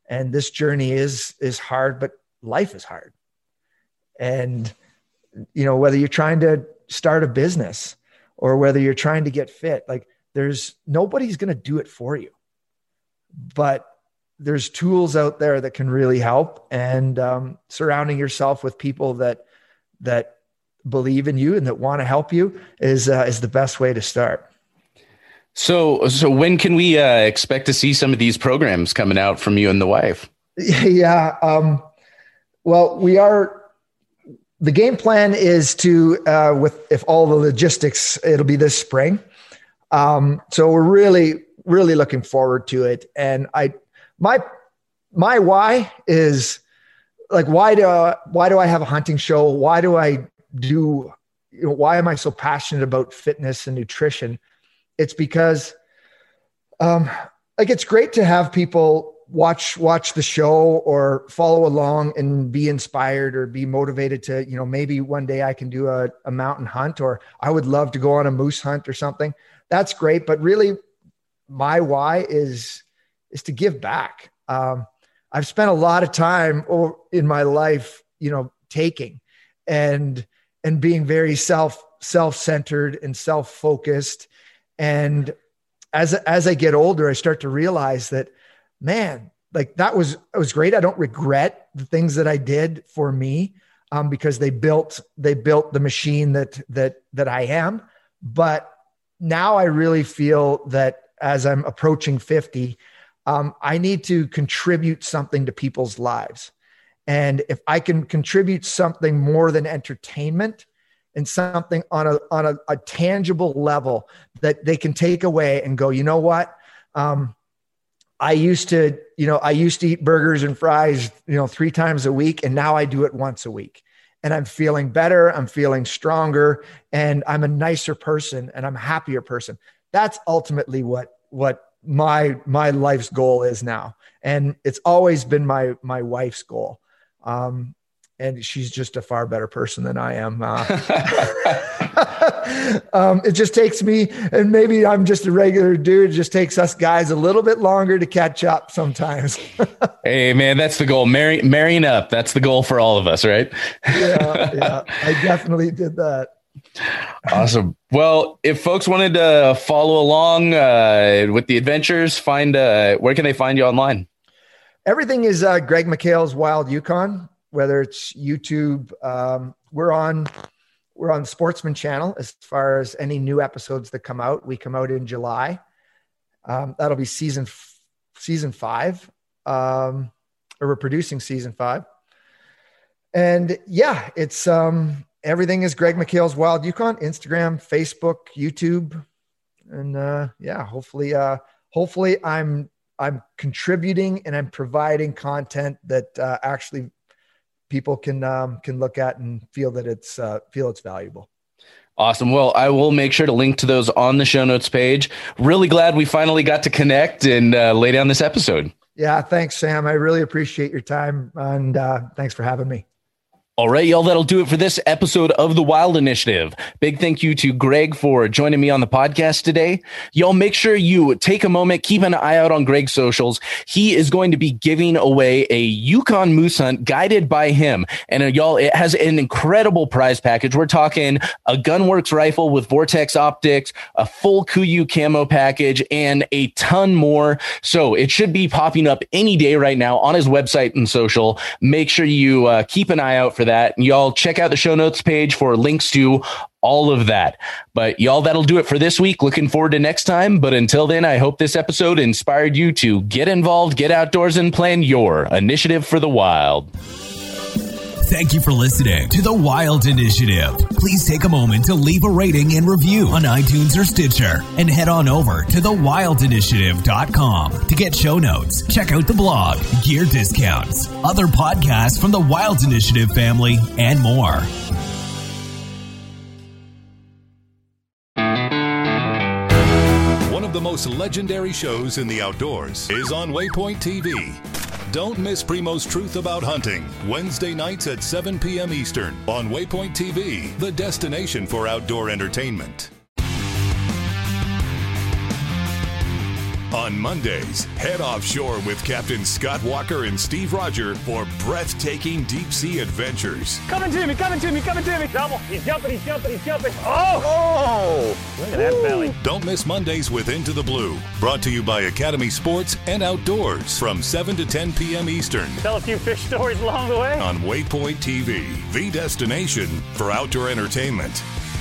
And this journey is, is hard, but life is hard. And, you know, whether you're trying to start a business or whether you're trying to get fit, like there's nobody's going to do it for you, but there's tools out there that can really help, and um, surrounding yourself with people that, that believe in you and that want to help you is, uh, is the best way to start. So, so when can we uh, expect to see some of these programs coming out from you and the wife? Yeah. Um, well, we are, the game plan is to, uh, with, if all the logistics, it'll be this spring. Um, so we're really, really looking forward to it. And I, my, my why is like, why do, I, why do I have a hunting show? Why do I do, you know, why am I so passionate about fitness and nutrition? It's because, um, like, it's great to have people watch, watch the show or follow along and be inspired or be motivated to, you know, maybe one day I can do a, a mountain hunt, or I would love to go on a moose hunt or something. That's great. But really my why is, is to give back. Um, I've spent a lot of time in my life, you know, taking and, and being very self, self-centered and self-focused. And as, as I get older, I start to realize that, man, like that was, it was great. I don't regret the things that I did for me, um, because they built, they built the machine that, that, that I am. But now I really feel that as I'm approaching fifty, um, I need to contribute something to people's lives. And if I can contribute something more than entertainment, and something on a, on a, a tangible level that they can take away and go, you know what? Um, I used to, you know, I used to eat burgers and fries, you know, three times a week. And now I do it once a week, and I'm feeling better. I'm feeling stronger, and I'm a nicer person, and I'm a happier person. That's ultimately what, what my, my life's goal is now. And it's always been my, my wife's goal. Um, And she's just a far better person than I am. Uh, um, it just takes me, and maybe I'm just a regular dude. It just takes us guys a little bit longer to catch up sometimes. Hey, man, that's the goal. Marry, marrying up. That's the goal for all of us, right? yeah, yeah, I definitely did that. Awesome. Well, if folks wanted to follow along uh, with the adventures, find uh, where can they find you online? Everything is uh, Greg McHale's Wild Yukon. Whether it's YouTube, um, we're on, we're on Sportsman Channel. As far as any new episodes that come out, we come out in July. Um, that'll be season, f- season five, um, or we're producing season five. And yeah, it's, um, everything is Greg McHale's Wild Yukon, Instagram, Facebook, YouTube. And, uh, yeah, hopefully, uh, hopefully I'm, I'm contributing and I'm providing content that, uh, actually people can um, can look at and feel that it's uh, feel it's valuable. Awesome. Well, I will make sure to link to those on the show notes page. Really glad we finally got to connect and uh, lay down this episode. Yeah, thanks, Sam. I really appreciate your time, and uh, thanks for having me. All right, y'all, that'll do it for this episode of The Wild Initiative. Big thank you to Greg for joining me on the podcast today. Y'all make sure you take a moment, keep an eye out on Greg's socials. He is going to be giving away a Yukon moose hunt guided by him. And uh, y'all, it has an incredible prize package. We're talking a Gunworks rifle with Vortex optics, a full Kuiu camo package, and a ton more. So it should be popping up any day right now on his website and social. Make sure you uh, keep an eye out for that. And y'all check out the show notes page for links to all of that. But y'all, that'll do it for this week. Looking forward to next time. But until then, I hope this episode inspired you to get involved, get outdoors, and plan your initiative for the wild. Thank you for listening to The Wild Initiative. Please take a moment to leave a rating and review on iTunes or Stitcher, and head on over to the wild initiative dot com to get show notes, check out the blog, gear discounts, other podcasts from the Wild Initiative family, and more. One of the most legendary shows in the outdoors is on Waypoint T V. Don't miss Primo's Truth About Hunting, Wednesday nights at seven p.m. Eastern on Waypoint T V, the destination for outdoor entertainment. On Mondays, head offshore with Captain Scott Walker and Steve Roger for breathtaking deep-sea adventures. Coming to me, coming to me, coming to me. Double. He's jumping, he's jumping, he's jumping. Oh! Oh! Look at that belly. Don't miss Mondays with Into the Blue. Brought to you by Academy Sports and Outdoors from seven to ten p.m. Eastern. Tell a few fish stories along the way. On Waypoint T V, the destination for outdoor entertainment.